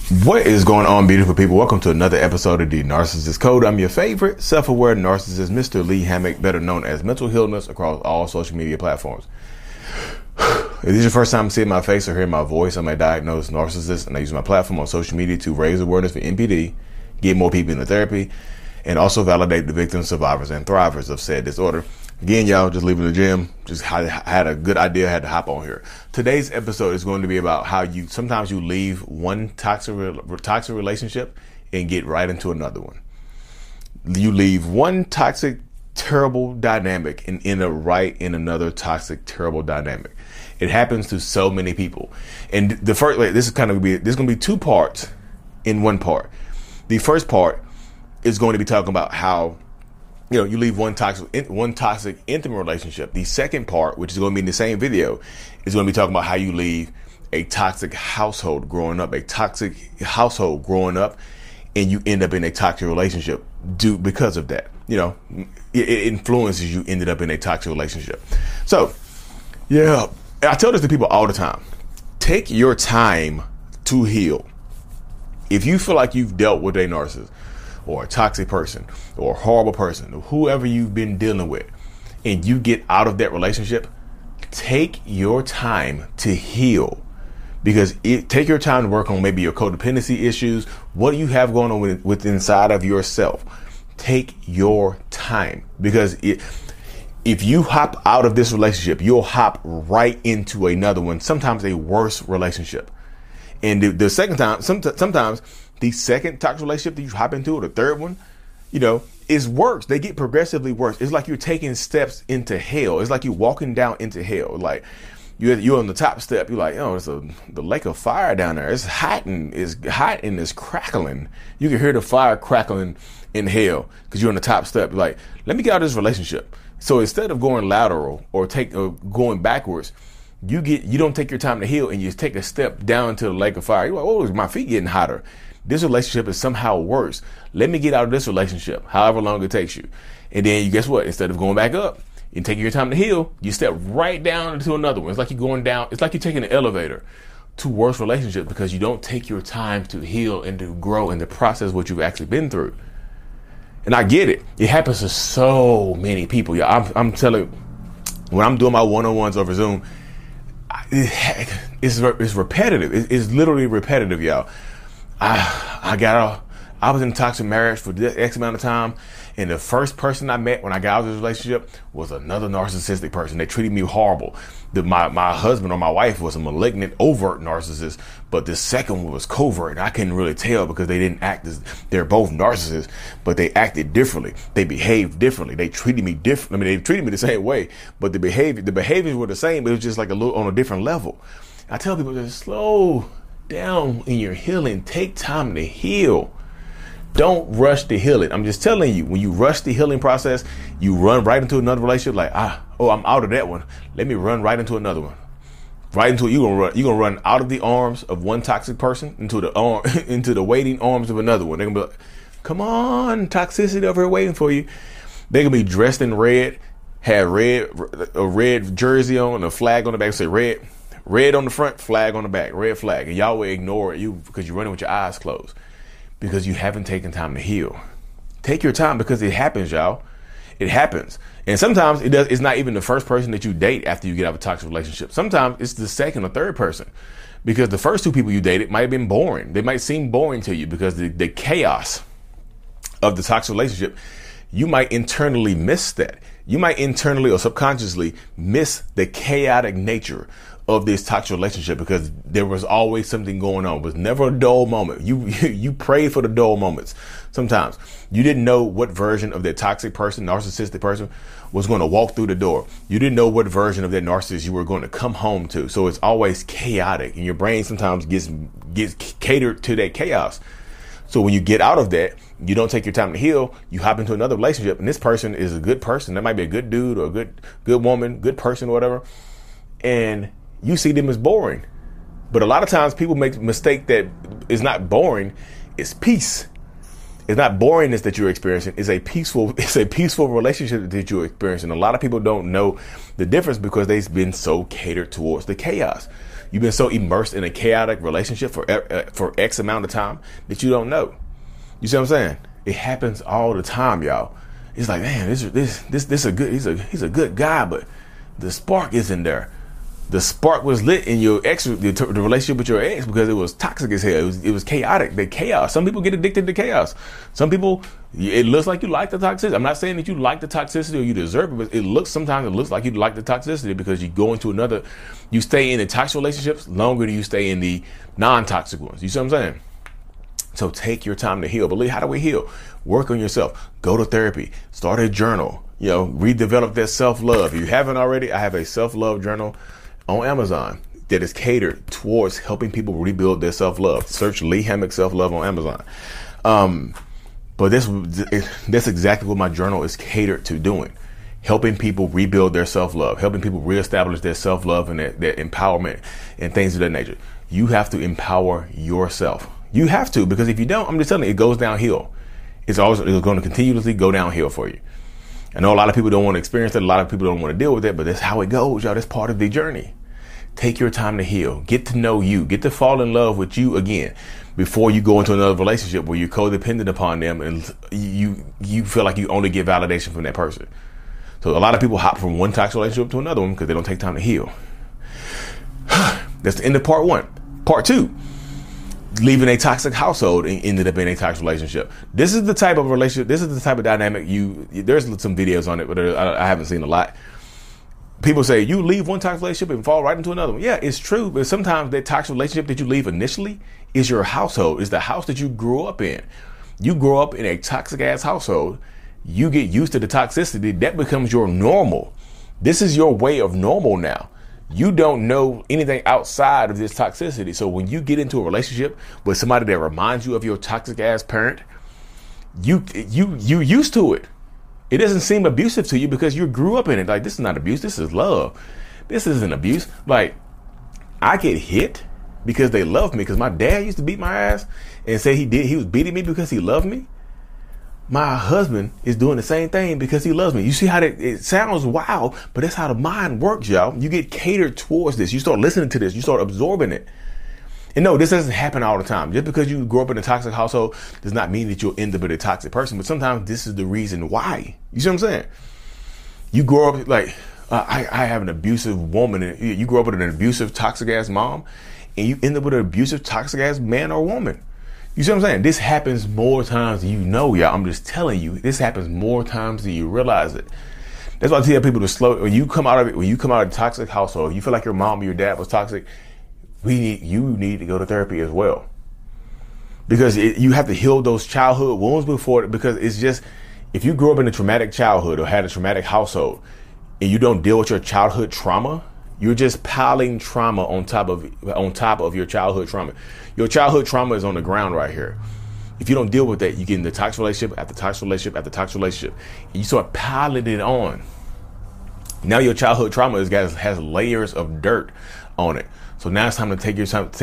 What is going on, beautiful people? Welcome to another episode of The Narcissist Code. I'm your favorite self-aware narcissist, Mr. Lee Hammock, better known as Mental Healness, across all social media platforms. If this is your first time seeing my face or hearing my voice, I'm a diagnosed narcissist, and I use my platform on social media to raise awareness for NPD, get more people into therapy, and also validate the victims, survivors, and thrivers of said disorder. Again, y'all, just leaving the gym. Just had a good idea, had to hop on here. Today's episode is going to be about how sometimes you leave one toxic relationship and get right into another one. You leave one toxic, terrible dynamic and end up right in another toxic, terrible dynamic. It happens to so many people. And the first, this is going to be two parts in one part. The first part is going to be talking about how you leave one toxic intimate relationship. The second part, which is going to be in the same video, is going to be talking about how you leave a toxic household growing up, and you end up in a toxic relationship because of that. It influences you, ended up in a toxic relationship. So, yeah, I tell this to people all the time. Take your time to heal. If you feel like you've dealt with a narcissist, or a toxic person, or a horrible person, or whoever you've been dealing with, and you get out of that relationship, take your time to heal. Because take your time to work on maybe your codependency issues, what you have going on with inside of yourself. Take your time. Because if you hop out of this relationship, you'll hop right into another one, sometimes a worse relationship. And the second time, sometimes the second toxic relationship that you hop into, or the third one, is worse. They get progressively worse. It's like you're taking steps into hell. It's like you're walking down into hell. Like you're on the top step. You're like, it's the lake of fire down there. It's hot and it's crackling. You can hear the fire crackling in hell because you're on the top step. You're like, let me get out of this relationship. So instead of going lateral or going backwards, you don't take your time to heal, and you take a step down to the lake of fire. You're like, oh, my feet getting hotter. This relationship is somehow worse. Let me get out of this relationship, however long it takes you. And then you guess what? Instead of going back up and taking your time to heal, you step right down into another one. It's like you're going down. It's like you're taking an elevator to worse relationships because you don't take your time to heal and to grow and to process what you've actually been through. And I get it. It happens to so many people. Yeah, I'm telling you, when I'm doing my one-on-ones over Zoom, it's repetitive. It's literally repetitive, y'all. I was in a toxic marriage for X amount of time, and the first person I met when I got out of this relationship was another narcissistic person. They treated me horrible. My husband or my wife was a malignant, overt narcissist, but the second one was covert. I couldn't really tell because they didn't act as, they're both narcissists, but they acted differently. They behaved differently. They treated me different. They treated me the same way, but the behaviors were the same, but it was just like a little on a different level. I tell people to slow down in your healing. Take time to heal. Don't rush to heal it. I'm just telling you, when you rush the healing process, you run right into another relationship. Like, I'm out of that one. Let me run right into another one. Right into it. You're gonna run out of the arms of one toxic person into the waiting arms of another one. They're gonna be like, come on, toxicity over here waiting for you. They're gonna be dressed in red, have a red jersey on, a flag on the back, say red on the front, flag on the back, red flag. And y'all will ignore it because you're running with your eyes closed because you haven't taken time to heal. Take your time because it happens, y'all. It happens. And sometimes it's not even the first person that you date after you get out of a toxic relationship. Sometimes it's the second or third person because the first two people you dated might have been boring. They might seem boring to you because the chaos of the toxic relationship, you might internally miss that. You might internally or subconsciously miss the chaotic nature of this toxic relationship because there was always something going on. It was never a dull moment. You prayed for the dull moments. Sometimes you didn't know what version of that toxic person, narcissistic person, was going to walk through the door. You didn't know what version of that narcissist you were going to come home to. So it's always chaotic, and your brain sometimes gets catered to that chaos. So when you get out of that, you don't take your time to heal. You hop into another relationship, and this person is a good person. That might be a good dude or a good woman, good person or whatever. And you see them as boring. But a lot of times people make the mistake that it's not boring, it's peace. It's not boringness that you're experiencing. It's a peaceful relationship that you're experiencing. A lot of people don't know the difference because they've been so catered towards the chaos. You've been so immersed in a chaotic relationship for X amount of time that you don't know. You see what I'm saying? It happens all the time, y'all. It's like, man, this a good, he's a good guy, but the spark isn't there. The spark was lit in your ex, the relationship with your ex, because it was toxic as hell. It was chaotic. The chaos. Some people get addicted to chaos. Some people, it looks like you like the toxicity. I'm not saying that you like the toxicity or you deserve it, but sometimes it looks like you like the toxicity because you go into you stay in the toxic relationships longer than you stay in the non-toxic ones. You see what I'm saying? So take your time to heal. But how do we heal? Work on yourself. Go to therapy. Start a journal. Redevelop that self-love. If you haven't already, I have a self-love journal on Amazon that is catered towards helping people rebuild their self-love. Search Lee Hammock Self-Love on Amazon. But that's exactly what my journal is catered to doing. Helping people rebuild their self-love, helping people reestablish their self-love and their empowerment and things of that nature. You have to empower yourself. You have to, because if you don't, I'm just telling you, it goes downhill. It's going to continuously go downhill for you. I know a lot of people don't want to experience it. A lot of people don't want to deal with it, but that's how it goes, y'all. That's part of the journey. Take your time to heal. Get to know you. Get to fall in love with you again before you go into another relationship where you're codependent upon them and you feel like you only get validation from that person. So a lot of people hop from one toxic relationship to another one because they don't take time to heal. That's the end of part 1. Part 2. Leaving a toxic household and ended up in a toxic relationship. This is the type of relationship. This is the type of dynamic there's some videos on it, but I haven't seen a lot. People say you leave one toxic relationship and fall right into another one. Yeah, it's true. But sometimes that toxic relationship that you leave initially is your household. It's the house that you grew up in. You grow up in a toxic ass household. You get used to the toxicity. That becomes your normal. This is your way of normal now. You don't know anything outside of this toxicity. So when you get into a relationship with somebody that reminds you of your toxic ass parent, you used to it. It doesn't seem abusive to you because you grew up in it. Like, this is not abuse. This is love. This isn't abuse. Like, I get hit because they love me, because my dad used to beat my ass and say he was beating me because he loved me. My husband is doing the same thing because he loves me. You see how it sounds wild, but that's how the mind works, y'all. You get catered towards this. You start listening to this. You start absorbing it. And no, this doesn't happen all the time. Just because you grow up in a toxic household does not mean that you'll end up with a toxic person. But sometimes this is the reason why. You see what I'm saying? You grow up like, I have an abusive woman. And you grow up with an abusive, toxic ass mom, and you end up with an abusive, toxic ass man or woman. You see what I'm saying? This happens more times than you know, y'all. I'm just telling you, this happens more times than you realize it. That's why I tell people to slow. When you come out of a toxic household, you feel like your mom or your dad was toxic. You need to go to therapy as well, because you have to heal those childhood wounds before. Because it's just, if you grew up in a traumatic childhood or had a traumatic household, and you don't deal with your childhood trauma, you're just piling trauma on top of your childhood trauma. Your childhood trauma is on the ground right here. If you don't deal with that, you get in the toxic relationship after toxic relationship after toxic relationship, and you start piling it on. Now your childhood trauma has layers of dirt on it. So now it's time to take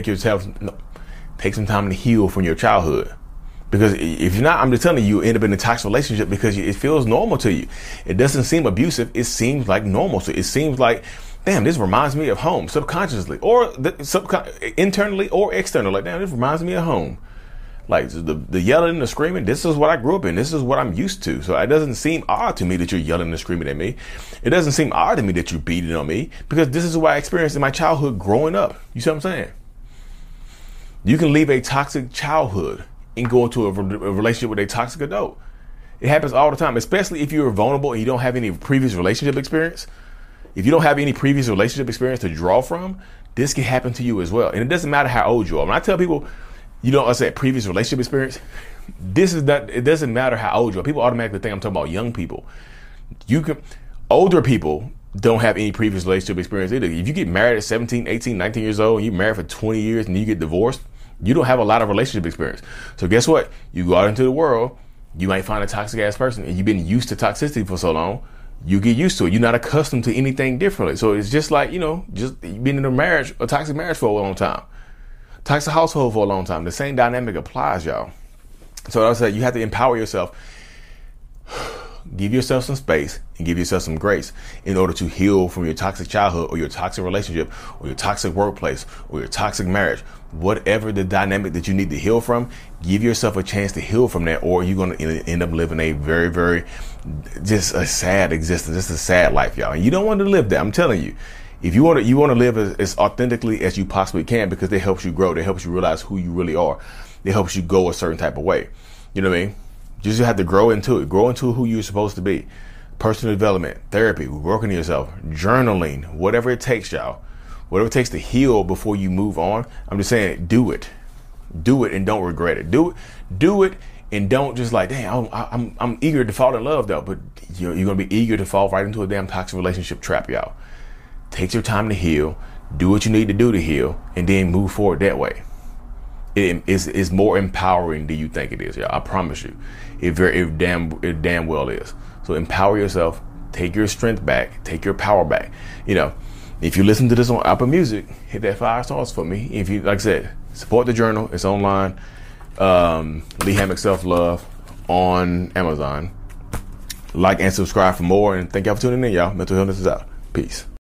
some time to heal from your childhood. Because if you're not, I'm just telling you, you end up in a toxic relationship because it feels normal to you. It doesn't seem abusive. It seems like normal. So it seems like, damn, this reminds me of home, subconsciously or internally or externally. Like, damn, this reminds me of home. Like the yelling and the screaming, this is what I grew up in. This is what I'm used to. So it doesn't seem odd to me that you're yelling and screaming at me. It doesn't seem odd to me that you're beating on me, because this is what I experienced in my childhood growing up. You see what I'm saying? You can leave a toxic childhood and go into a relationship with a toxic adult. It happens all the time, especially if you're vulnerable and you don't have any previous relationship experience. If you don't have any previous relationship experience to draw from, this can happen to you as well. And it doesn't matter how old you are. When I tell people, I said previous relationship experience, it doesn't matter how old you are. People automatically think I'm talking about young people. Older people don't have any previous relationship experience either. If you get married at 17, 18, 19 years old, and you're married for 20 years and you get divorced, you don't have a lot of relationship experience. So guess what? You go out into the world, you might find a toxic ass person, and you've been used to toxicity for so long, you get used to it. You're not accustomed to anything differently. So it's just like, just being in a toxic marriage for a long time, toxic household for a long time. The same dynamic applies, y'all. So I said, you have to empower yourself. give yourself some space and give yourself some grace in order to heal from your toxic childhood or your toxic relationship or your toxic workplace or your toxic marriage. Whatever the dynamic that you need to heal from, give yourself a chance to heal from that, or you're going to end up living a very, very, just a sad existence, just a sad life, y'all. And you don't want to live that. I'm telling you. If you want to live as authentically as you possibly can, because it helps you grow. It helps you realize who you really are. It helps you go a certain type of way. You know what I mean? You just have to grow into it. Grow into who you're supposed to be. Personal development, therapy, working on yourself, journaling, whatever it takes, y'all. Whatever it takes to heal before you move on. I'm just saying, do it. Do it and don't regret it. Do it and don't just like, damn, I'm eager to fall in love though. But you're going to be eager to fall right into a damn toxic relationship trap, y'all. Take your time to heal. Do what you need to do to heal, and then move forward that way. It is more empowering than you think it is, y'all. I promise you. It damn well is. So empower yourself. Take your strength back. Take your power back. You know, if you listen to this on Apple Music, hit that 5 stars for me. If you, like I said, support the journal. It's online. Lee Hammock Self Love on Amazon. Like and subscribe for more. And thank y'all for tuning in, y'all. Mental Healness is out. Peace.